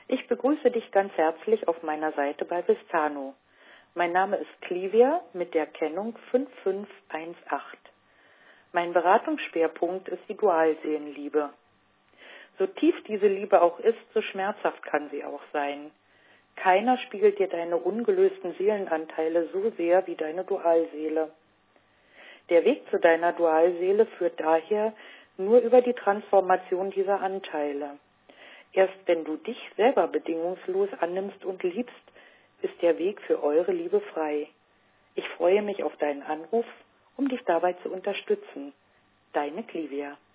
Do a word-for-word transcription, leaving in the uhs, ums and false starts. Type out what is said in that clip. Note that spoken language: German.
Ich begrüße dich ganz herzlich auf meiner Seite bei Vistano. Mein Name ist Clivia mit der Kennung fünf fünf eins acht. Mein Beratungsschwerpunkt ist die Dualseelenliebe. So tief diese Liebe auch ist, so schmerzhaft kann sie auch sein. Keiner spiegelt dir deine ungelösten Seelenanteile so sehr wie deine Dualseele. Der Weg zu deiner Dualseele führt daher nur über die Transformation dieser Anteile. Erst wenn du dich selber bedingungslos annimmst und liebst, ist der Weg für eure Liebe frei. Ich freue mich auf deinen Anruf, um dich dabei zu unterstützen. Deine Clivia.